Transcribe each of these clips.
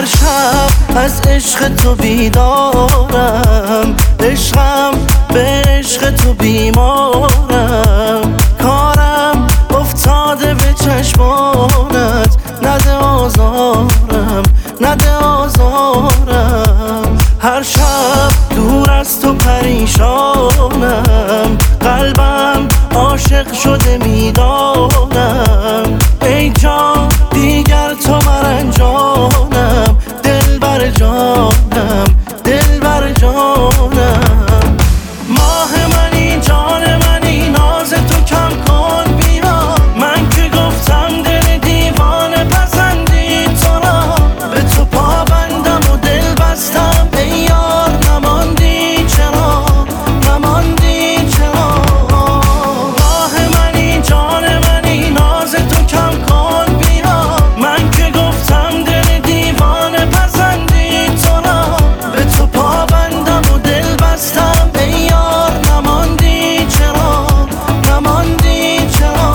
هر شب از عشق تو بیدارم، عشقم به عشق تو بیمارم. کارم افتاده به چشمانت، نده آزارم، نده آزارم. هر شب دور از تو پریشانم، قلبم عاشق شده میدانم. ای جان دیگر تو مرنجانم، دلبر جانم، دلبر جانم. ماه منی جان منی ناز تو کم کن بیا، من که گفتم دل دیوانه پسندی تو را. به تو پابندم و دل بستم ای یار، نماندی چرا، نماندی چرا. ماه منی جان منی ناز تو کم کن بیا، من که گفتم دل دیوانه پسندی تو را. به تو پابندم و دل بستم ای یار، نماندی چرا، نماندی چرا.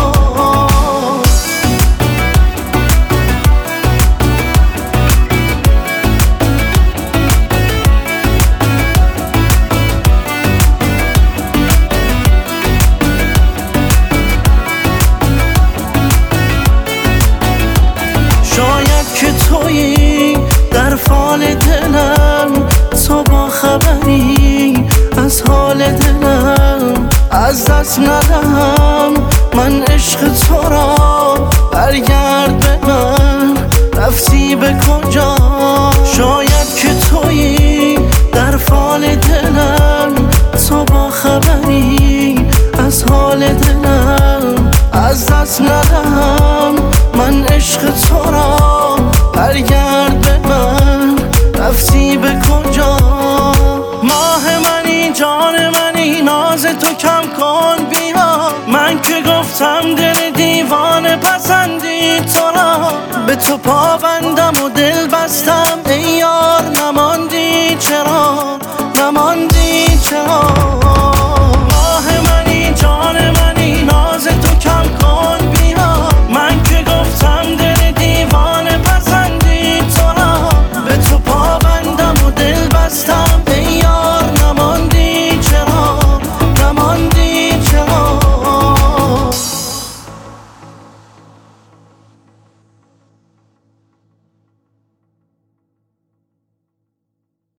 شاید که تویی در فال دلم، تو با خبری از حال دلم. از دست ندهم من عشق تو را، برگرد به من رفتی به کجا. شاید که تویی در فال دلم، تو با خبری از حال دلم. از دست ندهم من عشق تو را، برگرد به من رفتی به کجا. ماه منی جان منی ناز تو کم کن بیا، من که گفتم دل دیوانه پسندی تو را. به تو پابندم و دل بستم ای یار، نماندی چرا، نماندی چرا. ماه منی جان منی ناز تو کم کن بیا، من که گفتم دل دیوانه پسندی تو را. به تو پابندم و دل بستم